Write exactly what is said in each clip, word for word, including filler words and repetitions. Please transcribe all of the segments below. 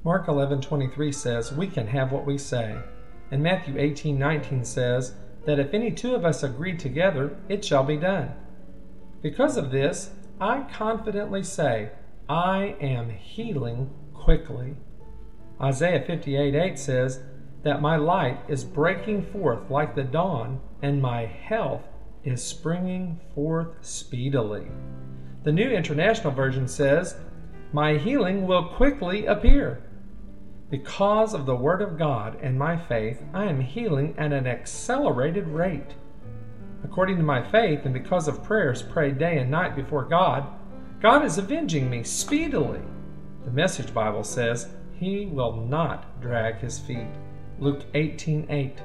Mark eleven twenty-three says, "We can have what we say." And Matthew eighteen nineteen says that if any two of us agree together, it shall be done. Because of this, I confidently say, I am healing quickly. Isaiah fifty-eight eight says that my light is breaking forth like the dawn, and my health is springing forth speedily. The New International Version says, my healing will quickly appear. Because of the Word of God and my faith, I am healing at an accelerated rate. According to my faith, and because of prayers prayed day and night before God, God is avenging me speedily. The Message Bible says, He will not drag His feet. Luke eighteen eight.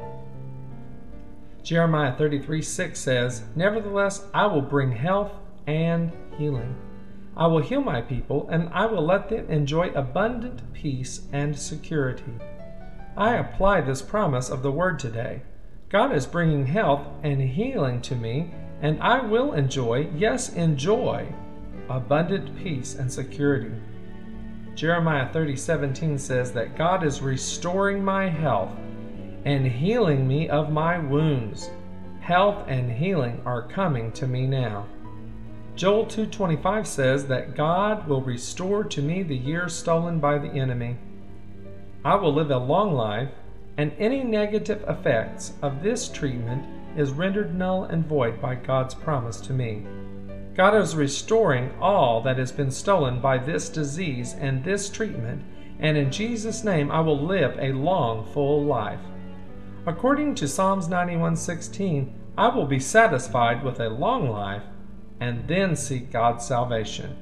Jeremiah thirty-three six says, Nevertheless, I will bring health and healing. I will heal my people, and I will let them enjoy abundant peace and security. I apply this promise of the Word today. God is bringing health and healing to me, and I will enjoy, yes, enjoy, abundant peace and security. Jeremiah thirty seventeen says that God is restoring my health and healing me of my wounds. Health and healing are coming to me now. Joel two twenty-five says that God will restore to me the years stolen by the enemy. I will live a long life, and any negative effects of this treatment is rendered null and void by God's promise to me. God is restoring all that has been stolen by this disease and this treatment, and in Jesus' name I will live a long, full life. According to Psalms ninety-one sixteen, I will be satisfied with a long life and then seek God's salvation.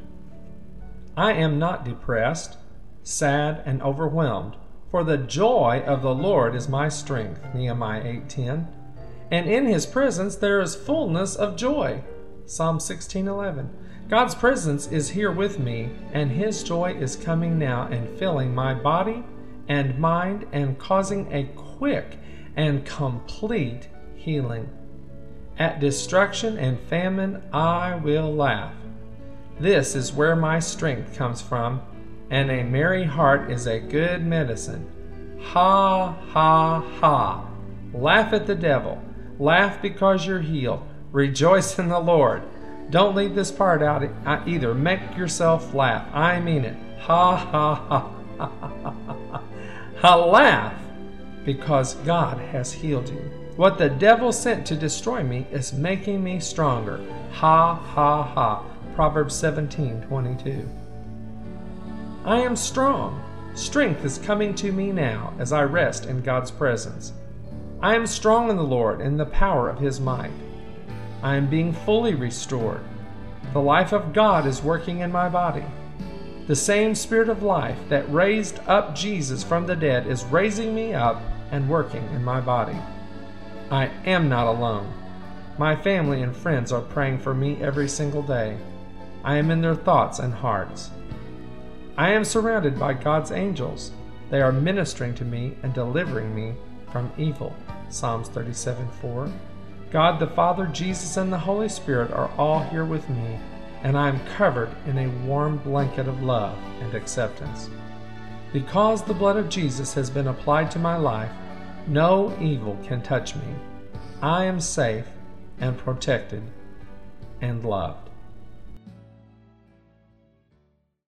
I am not depressed, sad, and overwhelmed, for the joy of the Lord is my strength, Nehemiah eight ten, and in His presence there is fullness of joy, Psalm sixteen eleven. God's presence is here with me, and His joy is coming now and filling my body and mind and causing a quick and complete healing. At destruction and famine I will laugh. This is where my strength comes from, and a merry heart is a good medicine. Ha, ha, ha. Laugh at the devil. Laugh because you're healed. Rejoice in the Lord. Don't leave this part out either. Make yourself laugh. I mean it. Ha, ha, ha, ha, ha, ha, ha. Laugh because God has healed you. What the devil sent to destroy me is making me stronger. Ha, ha, ha. Proverbs seventeen twenty-two. I am strong. Strength is coming to me now as I rest in God's presence. I am strong in the Lord in the power of His might. I am being fully restored. The life of God is working in my body. The same Spirit of life that raised up Jesus from the dead is raising me up and working in my body. I am not alone. My family and friends are praying for me every single day. I am in their thoughts and hearts. I am surrounded by God's angels. They are ministering to me and delivering me from evil. Psalms thirty-seven four. God the Father, Jesus, and the Holy Spirit are all here with me, and I am covered in a warm blanket of love and acceptance. Because the blood of Jesus has been applied to my life, no evil can touch me. I am safe and protected and loved.